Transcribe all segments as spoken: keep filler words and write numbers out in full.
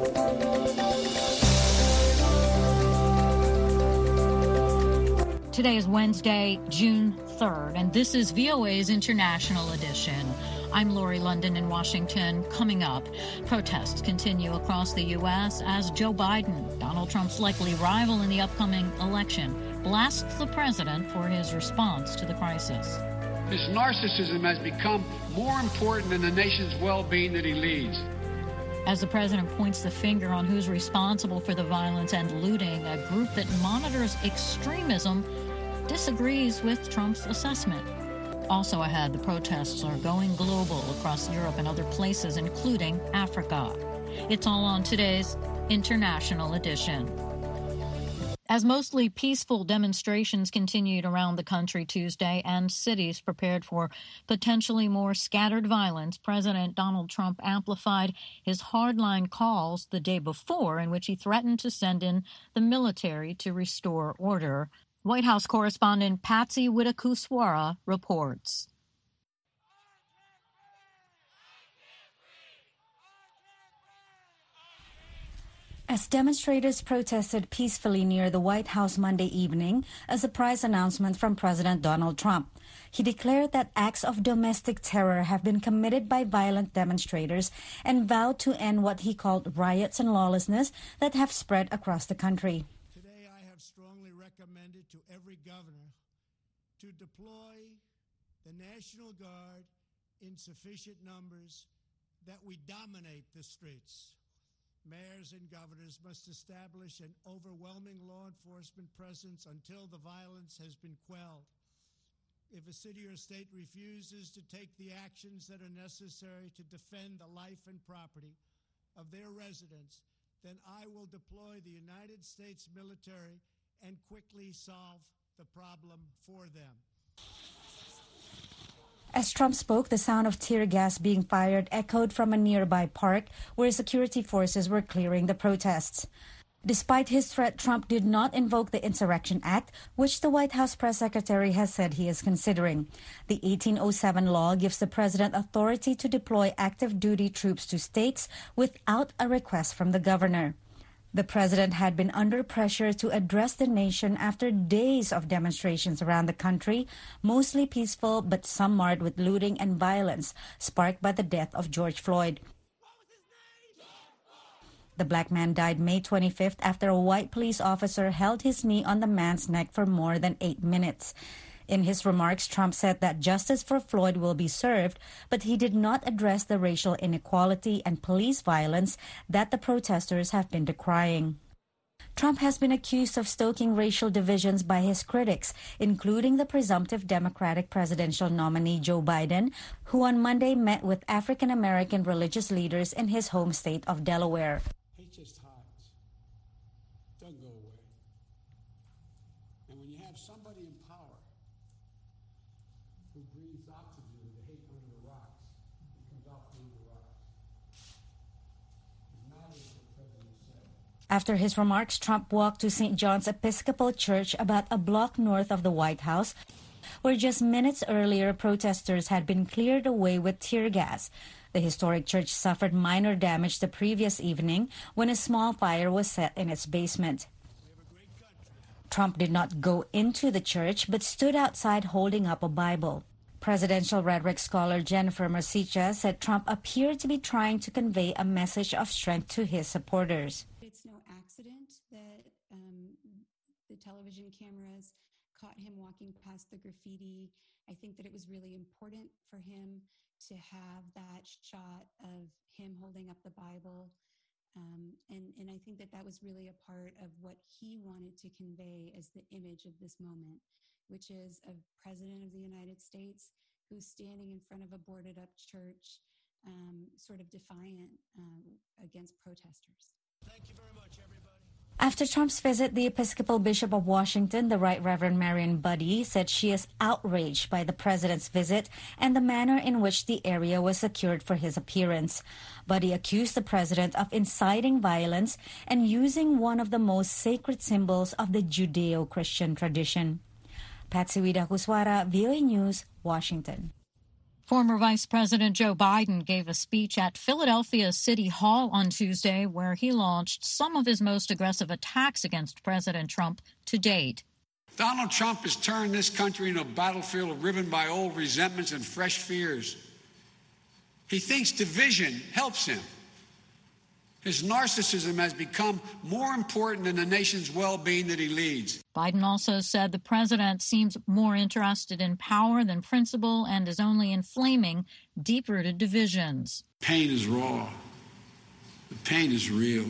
Today is Wednesday, June third, and this is V O A's International Edition. I'm Lori London in Washington. Coming up, protests continue across the U S as Joe Biden, Donald Trump's likely rival in the upcoming election, blasts the president for his response to the crisis. This narcissism has become more important than the nation's well-being that he leads. As the president points the finger on who's responsible for the violence and looting, a group that monitors extremism disagrees with Trump's assessment. Also ahead, the protests are going global across Europe and other places, including Africa. It's all on today's International Edition. As mostly peaceful demonstrations continued around the country Tuesday and cities prepared for potentially more scattered violence, President Donald Trump amplified his hardline calls the day before, in which he threatened to send in the military to restore order. White House correspondent Patsy Widakuswara reports. As demonstrators protested peacefully near the White House Monday evening, a surprise announcement from President Donald Trump. He declared that acts of domestic terror have been committed by violent demonstrators and vowed to end what he called riots and lawlessness that have spread across the country. Today I have strongly recommended to every governor to deploy the National Guard in sufficient numbers that we dominate the streets. Mayors and governors must establish an overwhelming law enforcement presence until the violence has been quelled. If a city or state refuses to take the actions that are necessary to defend the life and property of their residents, then I will deploy the United States military and quickly solve the problem for them. As Trump spoke, the sound of tear gas being fired echoed from a nearby park where security forces were clearing the protests. Despite his threat, Trump did not invoke the Insurrection Act, which the White House press secretary has said he is considering. The eighteen oh seven law gives the president authority to deploy active duty troops to states without a request from the governor. The president had been under pressure to address the nation after days of demonstrations around the country, mostly peaceful but some marred with looting and violence sparked by the death of George Floyd. The black man died May twenty-fifth after a white police officer held his knee on the man's neck for more than eight minutes. In his remarks, Trump said that justice for Floyd will be served, but he did not address the racial inequality and police violence that the protesters have been decrying. Trump has been accused of stoking racial divisions by his critics, including the presumptive Democratic presidential nominee Joe Biden, who on Monday met with African-American religious leaders in his home state of Delaware. Hate just hides. Doesn't go away. And when you have somebody in power who breathes oxygen to hate under the rocks, it comes out through the rocks. It's not as the president said. After his remarks, Trump walked to Saint John's Episcopal Church about a block north of the White House, where just minutes earlier protesters had been cleared away with tear gas. The historic church suffered minor damage the previous evening when a small fire was set in its basement. Trump did not go into the church but stood outside holding up a Bible. Presidential rhetoric scholar Jennifer Mercicha said Trump appeared to be trying to convey a message of strength to his supporters. It's no accident that um, the television cameras caught him walking past the graffiti. I think that it was really important for him to have that shot of him holding up the Bible. Um, and, and I think that that was really a part of what he wanted to convey as the image of this moment, which is a president of the United States who's standing in front of a boarded up church, um, sort of defiant um, against protesters. Thank you very much, everybody. After Trump's visit, the Episcopal Bishop of Washington, the Right Reverend Marian Budde, said she is outraged by the president's visit and the manner in which the area was secured for his appearance. Budde accused the president of inciting violence and using one of the most sacred symbols of the Judeo-Christian tradition. Patsy Widakuswara, V O A News, Washington. Former Vice President Joe Biden gave a speech at Philadelphia City Hall on Tuesday where he launched some of his most aggressive attacks against President Trump to date. Donald Trump has turned this country into a battlefield riven by old resentments and fresh fears. He thinks division helps him. His narcissism has become more important than the nation's well-being that he leads. Biden also said the president seems more interested in power than principle and is only inflaming deep-rooted divisions. Pain is raw. The pain is real.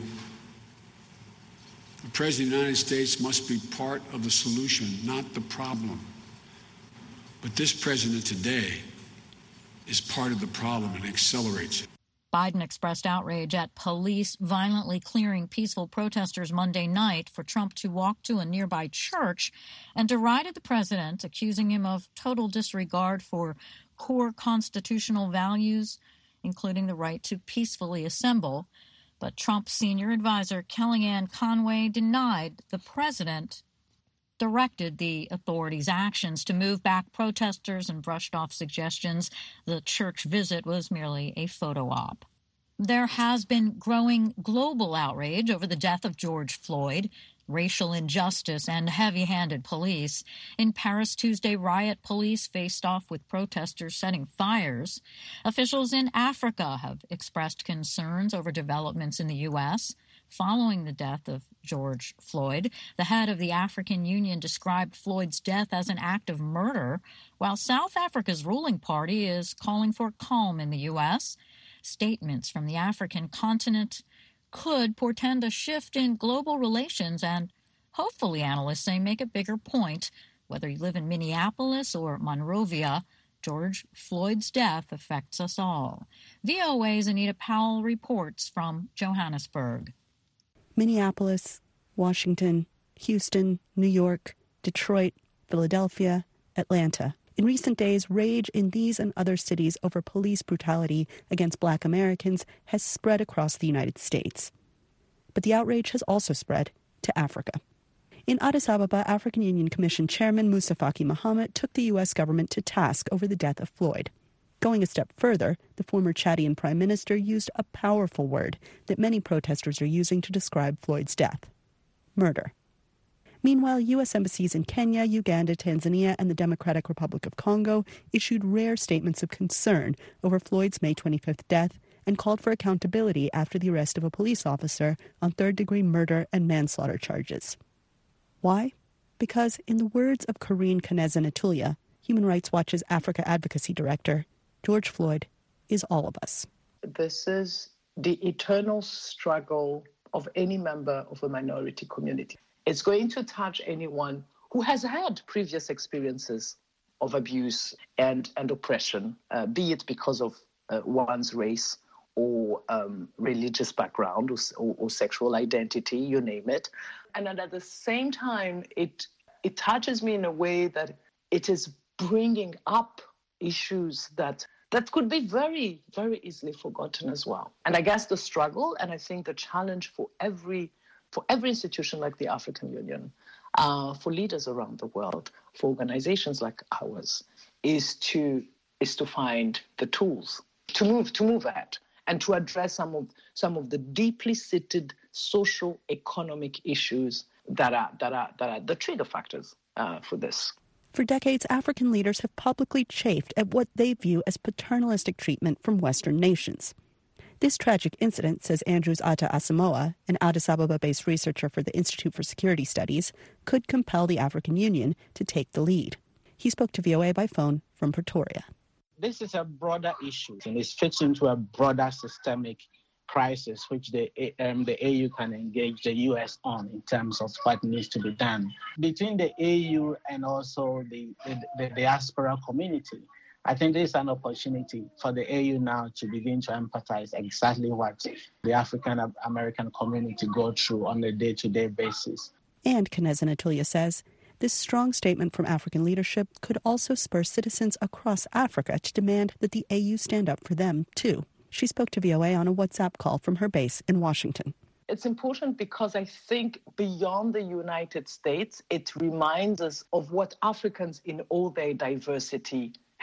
The President of the United States must be part of the solution, not the problem. But this president today is part of the problem and accelerates it. Biden expressed outrage at police violently clearing peaceful protesters Monday night for Trump to walk to a nearby church and derided the president, accusing him of total disregard for core constitutional values, including the right to peacefully assemble. But Trump's senior advisor, Kellyanne Conway, denied the president directed the authorities' actions to move back protesters and brushed off suggestions the church visit was merely a photo op. There has been growing global outrage over the death of George Floyd, racial injustice, and heavy-handed police. In Paris Tuesday, riot police faced off with protesters setting fires. Officials in Africa have expressed concerns over developments in the U S following the death of George Floyd. The head of the African Union described Floyd's death as an act of murder, while South Africa's ruling party is calling for calm in the U S. Statements from the African continent could portend a shift in global relations and, hopefully, analysts say, make a bigger point. Whether you live in Minneapolis or Monrovia, George Floyd's death affects us all. V O A's Anita Powell reports from Johannesburg. Minneapolis, Washington, Houston, New York, Detroit, Philadelphia, Atlanta. In recent days, rage in these and other cities over police brutality against Black Americans has spread across the United States. But the outrage has also spread to Africa. In Addis Ababa, African Union Commission Chairman Moussa Faki Mohammed took the U S government to task over the death of Floyd. Going a step further, the former Chadian prime minister used a powerful word that many protesters are using to describe Floyd's death: murder. Meanwhile, U S embassies in Kenya, Uganda, Tanzania, and the Democratic Republic of Congo issued rare statements of concern over Floyd's May twenty-fifth death and called for accountability after the arrest of a police officer on third-degree murder and manslaughter charges. Why? Because, in the words of Karine Kaneza-Natulia, Human Rights Watch's Africa Advocacy Director, George Floyd is all of us. This is the eternal struggle of any member of a minority community. It's going to touch anyone who has had previous experiences of abuse and, and oppression, uh, be it because of uh, one's race or um, religious background or, or, or sexual identity, you name it. And at the same time, it it touches me in a way that it is bringing up issues that that could be very, very easily forgotten as well. And I guess the struggle, and I think the challenge for every for every institution like the African Union, uh, for leaders around the world, for organizations like ours, is to is to find the tools to move to move at and to address some of some of the deeply seated social economic issues that are that are that are the trigger factors uh, for this. For decades, African leaders have publicly chafed at what they view as paternalistic treatment from Western nations. This tragic incident, says Andrews Atta Asamoah, an Addis Ababa-based researcher for the Institute for Security Studies, could compel the African Union to take the lead. He spoke to V O A by phone from Pretoria. This is a broader issue, and it fits into a broader systemic crisis, which the, um, the A U can engage the U S on in terms of what needs to be done. Between the A U and also the, the, the diaspora community, I think there's an opportunity for the A U now to begin to empathize exactly what the African American community go through on a day-to-day basis. And Kaneza-Natulia says this strong statement from African leadership could also spur citizens across Africa to demand that the A U stand up for them, too. She spoke to V O A on a WhatsApp call from her base in Washington. It's important because I think beyond the United States, it reminds us of what Africans in all their diversity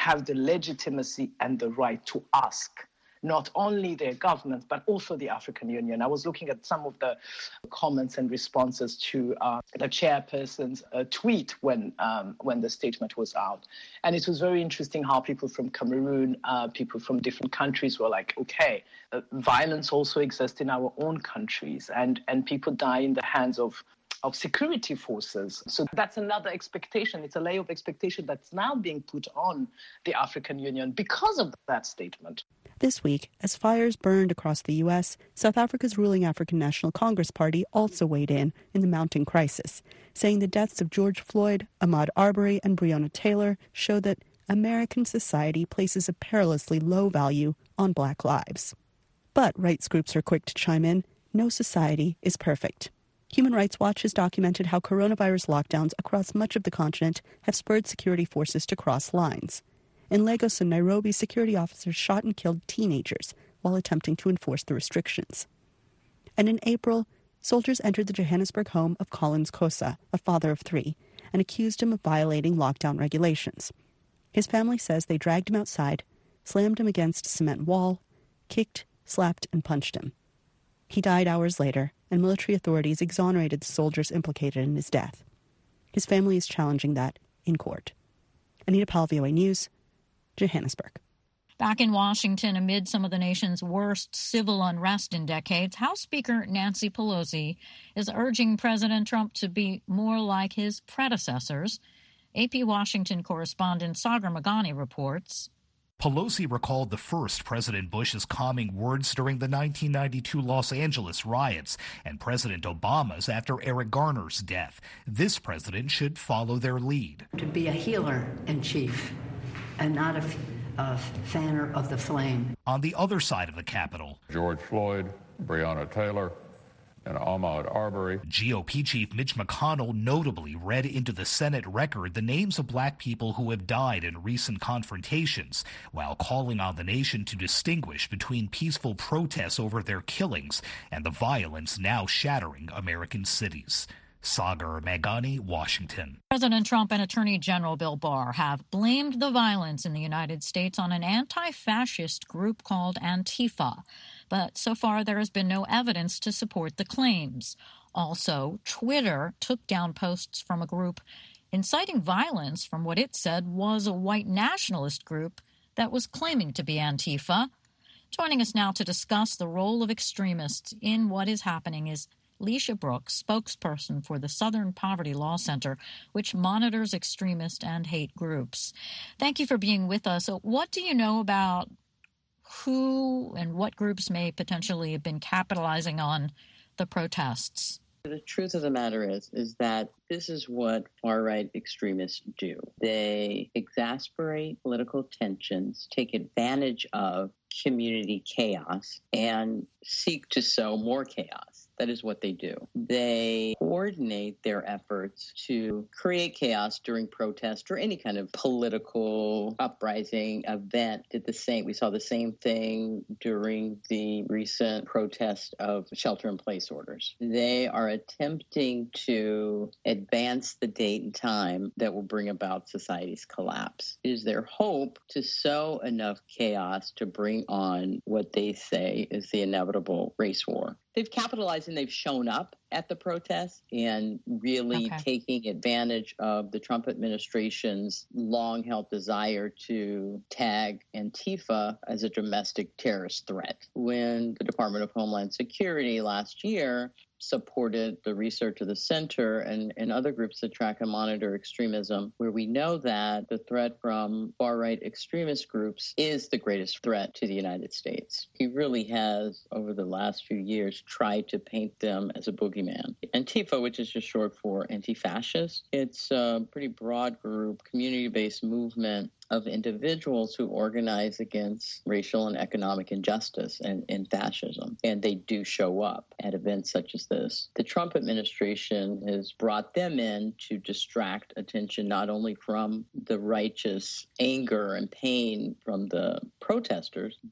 have the legitimacy and the right to ask not only their government, but also the African Union. I was looking at some of the comments and responses to uh, the chairperson's uh, tweet when um, when the statement was out. And it was very interesting how people from Cameroon, uh, people from different countries were like, okay, uh, violence also exists in our own countries, and, and people die in the hands of of security forces. So that's another expectation. It's a layer of expectation that's now being put on the African Union because of that statement. This week, as fires burned across the U S, South Africa's ruling African National Congress Party also weighed in in the mounting crisis, saying the deaths of George Floyd, Ahmaud Arbery, and Breonna Taylor show that American society places a perilously low value on black lives. But rights groups are quick to chime in. No society is perfect. Human Rights Watch has documented how coronavirus lockdowns across much of the continent have spurred security forces to cross lines. In Lagos and Nairobi, security officers shot and killed teenagers while attempting to enforce the restrictions. And in April, soldiers entered the Johannesburg home of Collins Kosa, a father of three, and accused him of violating lockdown regulations. His family says they dragged him outside, slammed him against a cement wall, kicked, slapped, and punched him. He died hours later, and military authorities exonerated the soldiers implicated in his death. His family is challenging that in court. Anita Powell, V O A News, Johannesburg. Back in Washington, amid some of the nation's worst civil unrest in decades, House Speaker Nancy Pelosi is urging President Trump to be more like his predecessors. A P Washington correspondent Sagar Meghani reports. Pelosi recalled the first President Bush's calming words during the nineteen ninety-two Los Angeles riots and President Obama's after Eric Garner's death. This president should follow their lead. To be a healer in chief and not a, a fanner of the flame. On the other side of the Capitol, George Floyd, Breonna Taylor, and Ahmaud Arbery. G O P Chief Mitch McConnell notably read into the Senate record the names of black people who have died in recent confrontations, while calling on the nation to distinguish between peaceful protests over their killings and the violence now shattering American cities. Sagar Meghani, Washington. President Trump and Attorney General Bill Barr have blamed the violence in the United States on an anti-fascist group called Antifa. But so far, there has been no evidence to support the claims. Also, Twitter took down posts from a group inciting violence from what it said was a white nationalist group that was claiming to be Antifa. Joining us now to discuss the role of extremists in what is happening is Leisha Brooks, spokesperson for the Southern Poverty Law Center, which monitors extremist and hate groups. Thank you for being with us. So what do you know about who and what groups may potentially have been capitalizing on the protests? The truth of the matter is, is that this is what far-right extremists do. They exasperate political tensions, take advantage of community chaos, and seek to sow more chaos. That is what they do. They coordinate their efforts to create chaos during protest or any kind of political uprising event. Did the same. We saw the same thing during the recent protest of shelter-in-place orders. They are attempting to advance the date and time that will bring about society's collapse. It is their hope to sow enough chaos to bring on what they say is the inevitable race war. They've capitalized and they've shown up at the protests and really okay. taking advantage of the Trump administration's long-held desire to tag Antifa as a domestic terrorist threat. When the Department of Homeland Security last year supported the research of the center and, and other groups that track and monitor extremism, where we know that the threat from far-right extremist groups is the greatest threat to the United States. He really has, over the last few years, tried to paint them as a boogeyman. Antifa, which is just short for anti-fascist, it's a pretty broad group, community-based movement of individuals who organize against racial and economic injustice and, and fascism. And they do show up at events such as this. The Trump administration has brought them in to distract attention not only from the righteous anger and pain from the protesters, but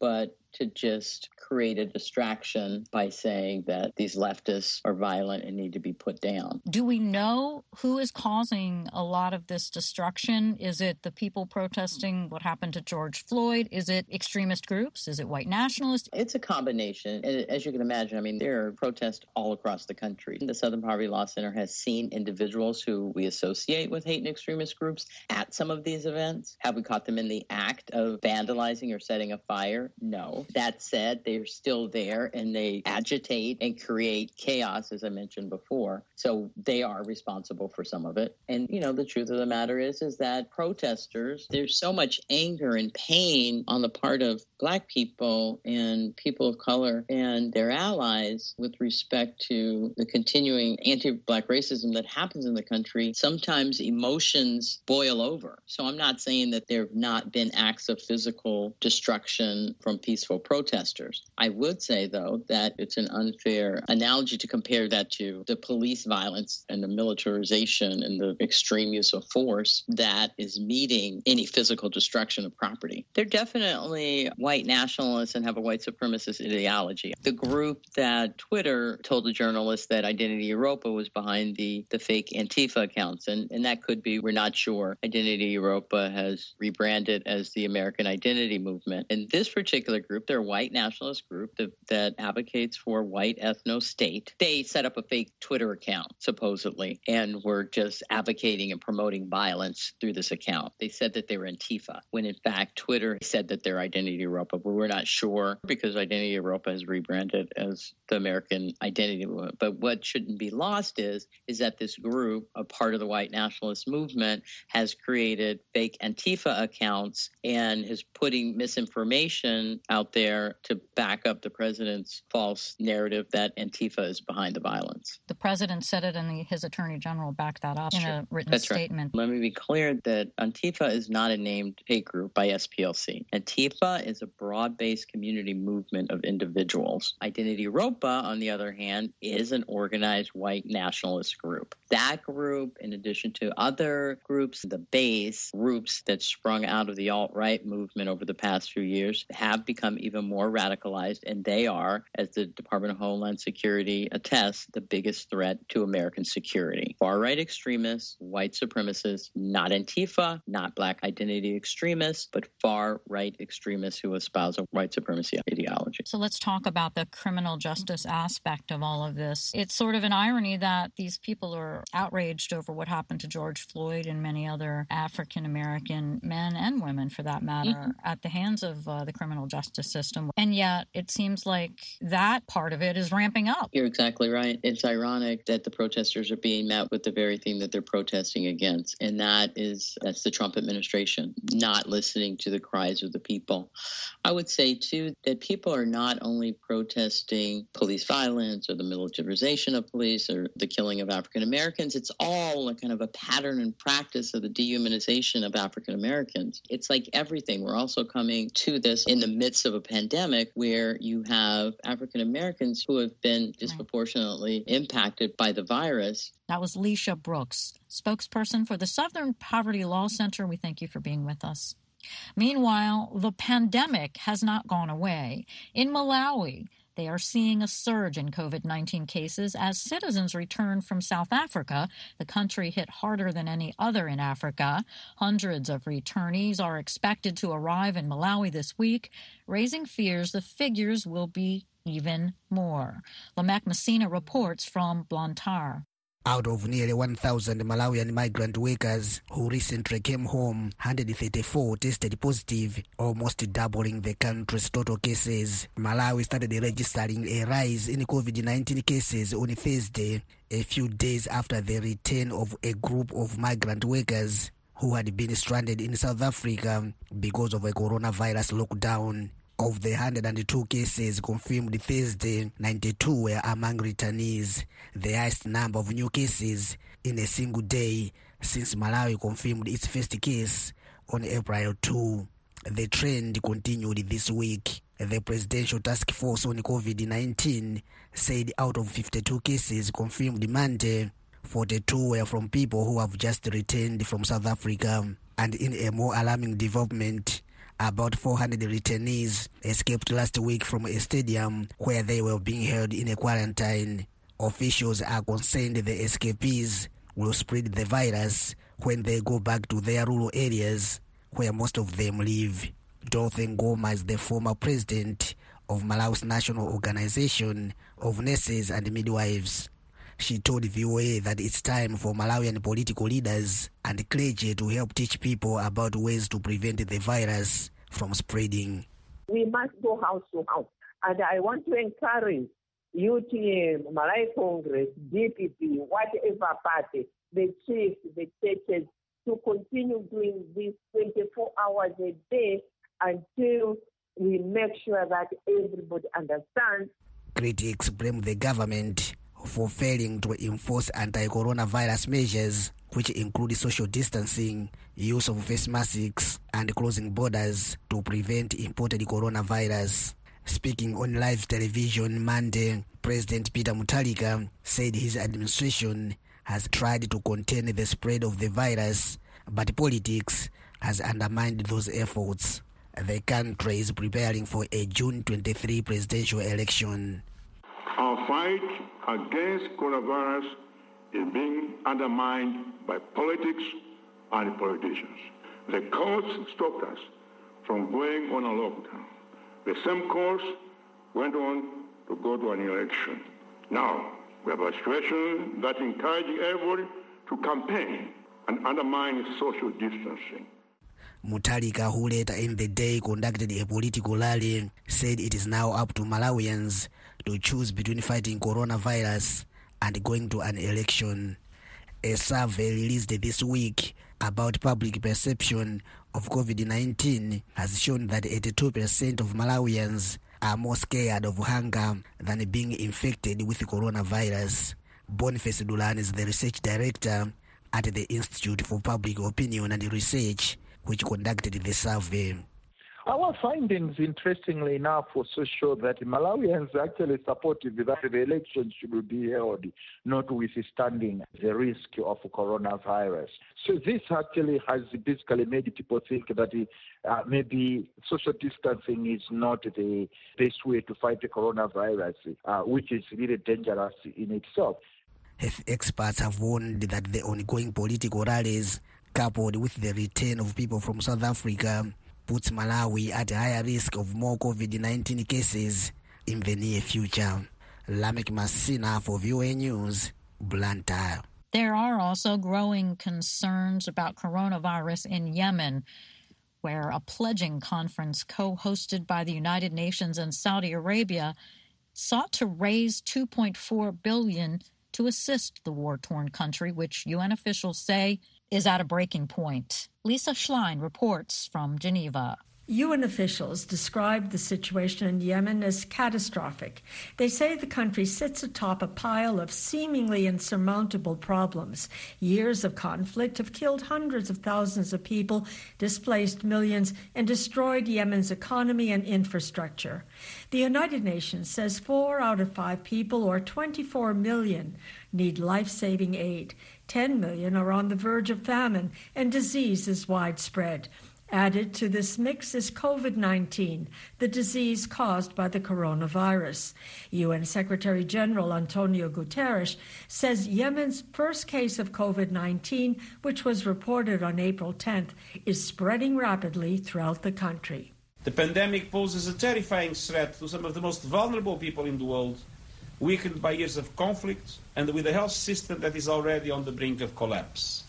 to just create a distraction by saying that these leftists are violent and need to be put down. Do we know who is causing a lot of this destruction? Is it the people protesting what happened to George Floyd? Is it extremist groups? Is it white nationalists? It's a combination. As you can imagine, I mean, there are protests all across the country. The Southern Poverty Law Center has seen individuals who we associate with hate and extremist groups at some of these events. Have we caught them in the act of vandalizing or setting a fire? No. That said, they're still there and they agitate and create chaos, as I mentioned before. So they are responsible for some of it. And, you know, the truth of the matter is, is that protesters, there's so much anger and pain on the part of Black people and people of color and their allies with respect to the continuing anti-Black racism that happens in the country. Sometimes emotions boil over. So I'm not saying that there have not been acts of physical destruction from peaceful protesters. I would say, though, that it's an unfair analogy to compare that to the police violence and the militarization and the extreme use of force that is meeting any physical destruction of property. They're definitely white nationalists and have a white supremacist ideology. The group that Twitter told the journalists that Identity Europa was behind the, the fake Antifa accounts, and, and that could be, we're not sure. Identity Europa has rebranded as the American Identity Movement. And this particular group, they're a white nationalist group that, that advocates for white ethno-state. They set up a fake Twitter account, supposedly, and were just advocating and promoting violence through this account. They said that they were Antifa, when in fact Twitter said that they're Identity Europa, but we're not sure because Identity Europa has rebranded as the American Identity Movement. But what shouldn't be lost is, is that this group, a part of the white nationalist movement, has created fake Antifa accounts and is putting misinformation out there to back up the president's false narrative that Antifa is behind the violence. The president said it and the, his attorney general backed that up in a written That's statement. Right. Let me be clear that Antifa is not a named hate group by S P L C. Antifa is a broad-based community movement of individuals. Identity Europa, on the other hand, is an organized white nationalist group. That group, in addition to other groups, the base groups that sprung out of the alt-right movement over the past few years, have become even more radicalized, and they are, as the Department of Homeland Security attests, the biggest threat to American security. Far-right extremists, white supremacists, not Antifa, not Black identity extremists, but far-right extremists who espouse a white supremacy ideology. So let's talk about the criminal justice aspect of all of this. It's sort of an irony that these people are outraged over what happened to George Floyd and many other African-American men and women, for that matter, mm-hmm. at the hands of uh, the criminal justice system. And yet it seems like that part of it is ramping up. You're exactly right. It's ironic that the protesters are being met with the very thing that they're protesting against. And that is, that's the Trump administration, not listening to the cries of the people. I would say, too, that people are not only protesting police violence or the militarization of police or the killing of African Americans. It's all a kind of a pattern and practice of the dehumanization of African Americans. It's like everything. We're also coming to this in the midst of a pandemic where you have African Americans who have been disproportionately impacted by the virus. That was Leisha Brooks, spokesperson for the Southern Poverty Law Center. We thank you for being with us. Meanwhile, the pandemic has not gone away. In Malawi, they are seeing a surge in COVID nineteen cases as citizens return from South Africa, the country hit harder than any other in Africa. Hundreds of returnees are expected to arrive in Malawi this week, raising fears the figures will be even more. Lamek Messina reports from Blantyre. Out of nearly one thousand Malawian migrant workers who recently came home, one hundred thirty-four tested positive, almost doubling the country's total cases. Malawi started registering a rise in COVID nineteen cases on Thursday, a few days after the return of a group of migrant workers who had been stranded in South Africa because of a coronavirus lockdown. Of the one hundred two cases confirmed Thursday, ninety-two were among returnees, the highest number of new cases in a single day since Malawi confirmed its first case on April second. The trend continued this week. The Presidential Task Force on COVID nineteen said out of fifty-two cases confirmed Monday, forty-two were from people who have just returned from South Africa. And in a more alarming development, About four hundred returnees escaped last week from a stadium where they were being held in a quarantine. Officials are concerned the escapees will spread the virus when they go back to their rural areas where most of them live. Dorothy Ngoma is the former president of Malawi's National Organization of Nurses and Midwives. She told V O A that it's time for Malawian political leaders and clergy to help teach people about ways to prevent the virus from spreading. We must go house to house. And I want to encourage U T M, Malawi Congress, D P P, whatever party, the chiefs, the churches, to continue doing this twenty-four hours a day until we make sure that everybody understands. Critics blame the government for failing to enforce anti-coronavirus measures, which include social distancing, use of face masks, and closing borders to prevent imported coronavirus. Speaking on live television Monday, President Peter Mutharika said his administration has tried to contain the spread of the virus, but politics has undermined those efforts. The country is preparing for a June twenty-third presidential election. Our fight against coronavirus is being undermined by politics and politicians. The courts stopped us from going on a lockdown. The same course went on to go to an election. Now, we have a situation that encourages everybody to campaign and undermine social distancing. Mutharika, who later in the day conducted a political rally, said it is now up to Malawians to choose between fighting coronavirus and going to an election. A survey released this week about public perception of COVID nineteen has shown that eighty-two percent of Malawians are more scared of hunger than being infected with coronavirus. Boniface Dulan is the research director at the Institute for Public Opinion and Research, which conducted the survey. Our findings, interestingly enough, also show that Malawians are actually supportive that the election should be held, notwithstanding the risk of coronavirus. So this actually has basically made people think that uh, maybe social distancing is not the best way to fight the coronavirus, uh, which is really dangerous in itself. Health experts have warned that the ongoing political rallies, coupled with the return of people from South Africa, puts Malawi at a higher risk of more COVID nineteen cases in the near future. Lamek Masina for V O A News, Blantyre. There are also growing concerns about coronavirus in Yemen, where a pledging conference co-hosted by the United Nations and Saudi Arabia sought to raise two point four billion dollars to assist the war-torn country, which U N officials say is at a breaking point. Lisa Schlein reports from Geneva. U N officials described the situation in Yemen as catastrophic. They say the country sits atop a pile of seemingly insurmountable problems. Years of conflict have killed hundreds of thousands of people, displaced millions, and destroyed Yemen's economy and infrastructure. The United Nations says four out of five people, or twenty-four million, need life-saving aid. ten million are on the verge of famine, and disease is widespread. Added to this mix is COVID nineteen, the disease caused by the coronavirus. U N Secretary General Antonio Guterres says Yemen's first case of COVID nineteen, which was reported on April tenth, is spreading rapidly throughout the country. The pandemic poses a terrifying threat to some of the most vulnerable people in the world, weakened by years of conflict and with a health system that is already on the brink of collapse.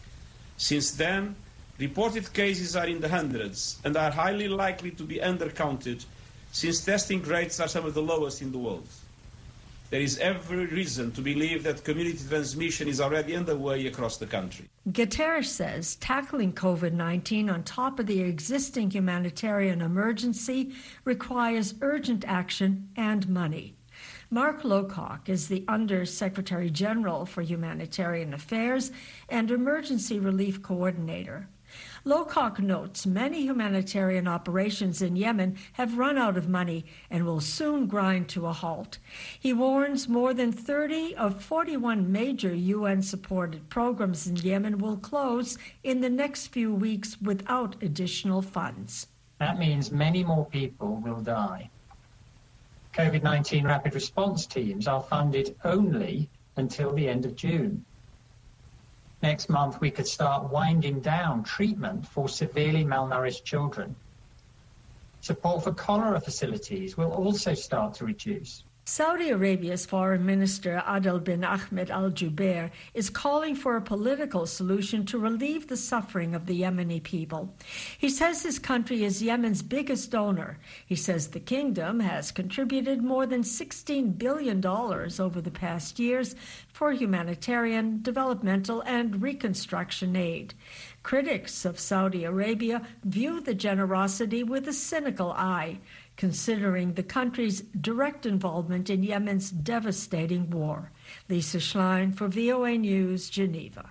Since then, reported cases are in the hundreds and are highly likely to be undercounted, since testing rates are some of the lowest in the world. There is every reason to believe that community transmission is already underway across the country. Guterres says tackling COVID nineteen on top of the existing humanitarian emergency requires urgent action and money. Mark Lowcock is the Under-Secretary General for Humanitarian Affairs and Emergency Relief Coordinator. Lowcock notes many humanitarian operations in Yemen have run out of money and will soon grind to a halt. He warns more than thirty of forty-one major U N-supported programs in Yemen will close in the next few weeks without additional funds. That means many more people will die. COVID nineteen rapid response teams are funded only until the end of June. Next month, we could start winding down treatment for severely malnourished children. Support for cholera facilities will also start to reduce. Saudi Arabia's Foreign Minister Adel bin Ahmed Al Jubeir is calling for a political solution to relieve the suffering of the Yemeni people. He says his country is Yemen's biggest donor. He says the kingdom has contributed more than sixteen billion dollars over the past years for humanitarian, developmental, and reconstruction aid. Critics of Saudi Arabia view the generosity with a cynical eye, considering the country's direct involvement in Yemen's devastating war. Lisa Schlein for V O A News, Geneva.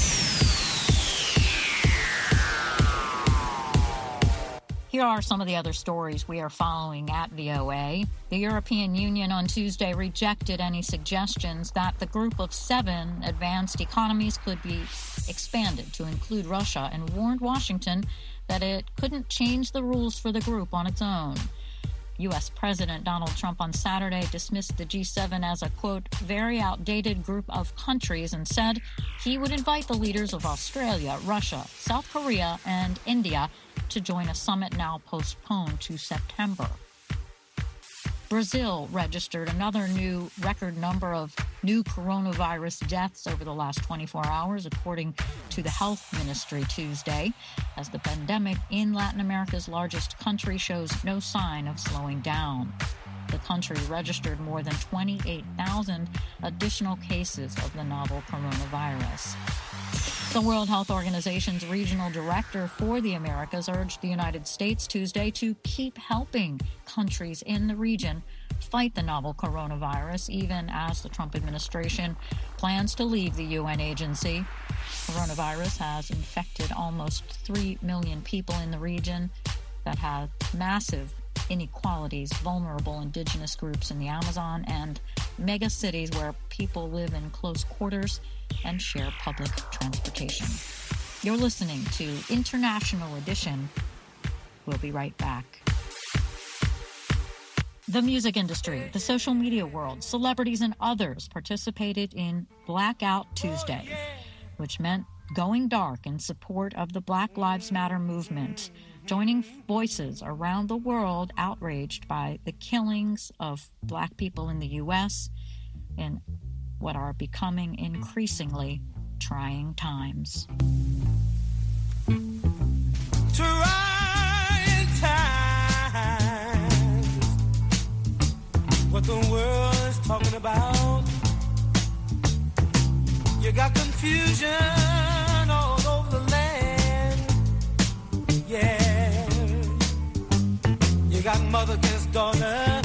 Here are some of the other stories we are following at V O A. The European Union on Tuesday rejected any suggestions that the group of seven advanced economies could be expanded to include Russia and warned Washington that it couldn't change the rules for the group on its own. U S. President Donald Trump on Saturday dismissed the G seven as a, quote, very outdated group of countries and said he would invite the leaders of Australia, Russia, South Korea, and India to join a summit now postponed to September. Brazil registered another new record number of new coronavirus deaths over the last twenty-four hours, according to the health ministry Tuesday, as the pandemic in Latin America's largest country shows no sign of slowing down. The country registered more than twenty-eight thousand additional cases of the novel coronavirus. The World Health Organization's regional director for the Americas urged the United States Tuesday to keep helping countries in the region fight the novel coronavirus, even as the Trump administration plans to leave the U N agency. Coronavirus has infected almost three million people in the region that have massive inequalities, vulnerable indigenous groups in the Amazon, and mega cities where people live in close quarters and share public transportation. You're listening to International Edition. We'll be right back. The music industry, the social media world, celebrities, and others participated in Blackout Tuesday, which meant going dark in support of the Black Lives Matter movement, joining voices around the world outraged by the killings of Black people in the U S in what are becoming increasingly trying times. Trying times, what the world is talking about. You got confusion all over the land, yeah. You got mother against daughter.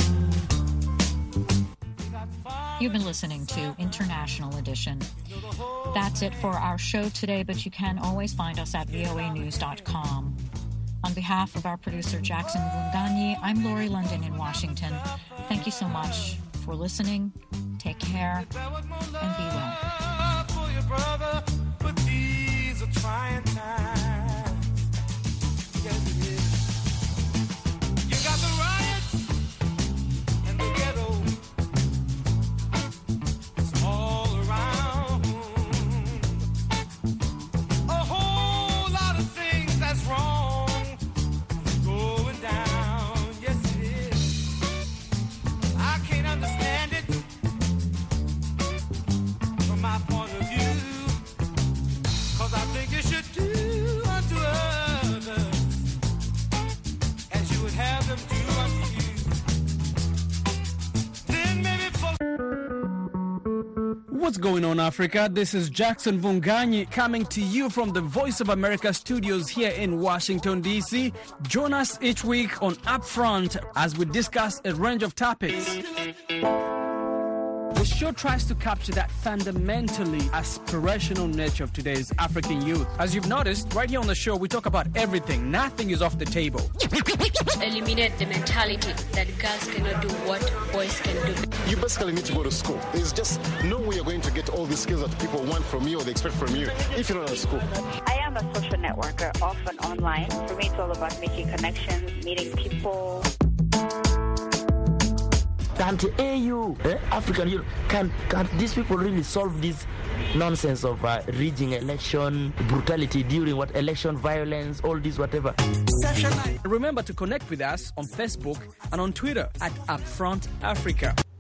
You've been listening to International Edition. That's it for our show today, but you can always find us at V O A news dot com. On behalf of our producer, Jackson Vunganyi, I'm Lori London in Washington. Thank you so much for listening. Take care and be well. What's going on, Africa? This is Jackson Vunganyi coming to you from the Voice of America studios here in Washington, D C. Join us each week on Upfront as we discuss a range of topics. The show tries to capture that fundamentally aspirational nature of today's African youth. As you've noticed, right here on the show, we talk about everything. Nothing is off the table. Eliminate the mentality that girls cannot do what boys can do. You basically need to go to school. There's just no way you're going to get all these skills that people want from you or they expect from you if you're not at school. I am a social networker, often online. For me, it's all about making connections, meeting people. Can't A U, eh, African Union, can can these people really solve this nonsense of uh, rigging election, brutality during what election, violence, all this whatever? Remember to connect with us on Facebook and on Twitter at Upfront Africa.